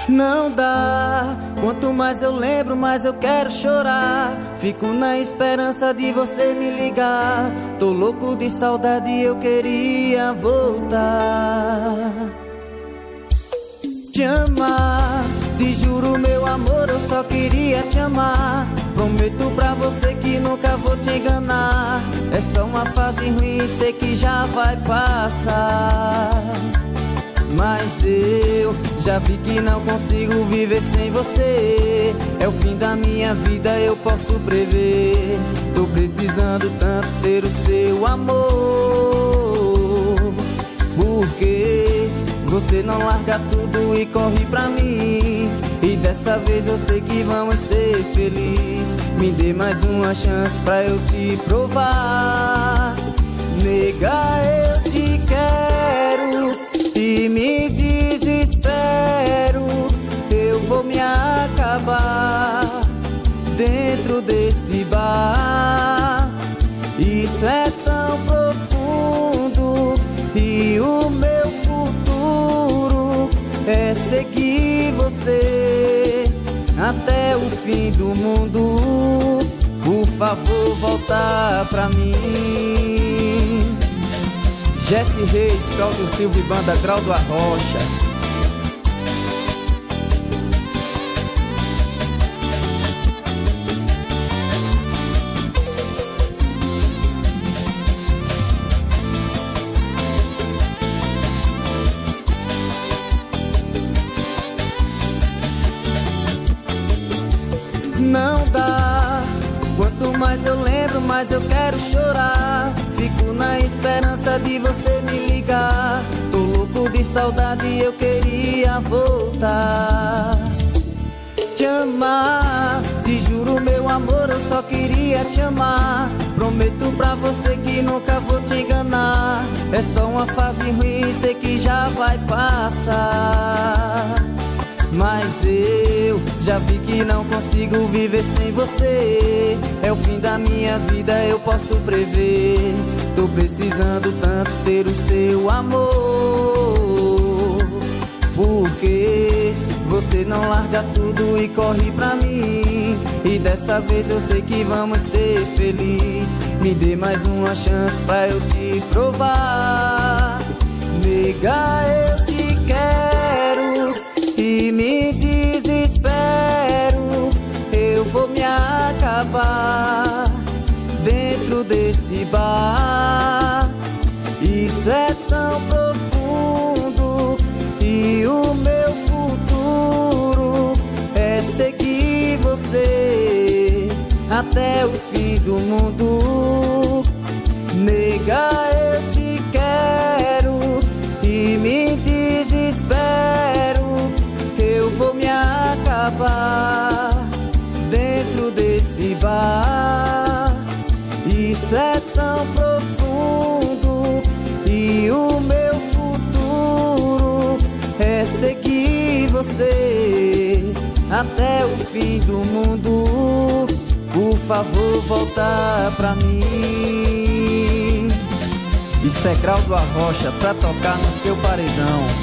Não dá, quanto mais eu lembro, mais eu quero chorar. Fico na esperança de você me ligar. Tô louco de saudade, eu queria voltar. Te amar, te juro meu amor, eu só queria te amar. Prometo pra você que nunca vou te enganar. É só uma fase ruim, sei que já vai passar. Mas eu já vi que não consigo viver sem você. É o fim da minha vida, eu posso prever. Tô precisando tanto ter o seu amor. Porque você não larga tudo e corre pra mim. E dessa vez eu sei que vamos ser felizes. Me dê mais uma chance pra eu te provar. Nega, eu te quero e me desespero. Eu vou me acabar dentro desse bar. Isso é tão profundo e o meu futuro é seguir você até o fim do mundo. Por favor, volta pra mim. Jesse Reis, Cláudio Silva e Banda Grau do Arrocha. Não dá, quanto mais eu lembro, mais eu quero chorar. Fico na esperança de você me ligar. Tô louco de saudade, eu queria voltar. Te amar, te juro meu amor, eu só queria te amar. Prometo pra você que nunca vou te enganar. É só uma fase ruim, sei que já vai passar. Mas eu já vi que não consigo viver sem você. É o fim da minha vida, eu posso prever. Tô precisando tanto ter o seu amor. Porque você não larga tudo e corre pra mim. E dessa vez eu sei que vamos ser felizes. Me dê mais uma chance pra eu te provar. Nega, eu te quero e me desespero. Eu vou me acabar dentro desse bar. Isso é tão profundo e o meu futuro é seguir você até o fim do mundo. Nega, eu te quero e me desespero. Eu vou me acabar dentro desse bar. Isso é tão profundo e o meu futuro é seguir você até o fim do mundo. Por favor, volta pra mim. Isso é Grau do Arrocha pra tocar no seu paredão.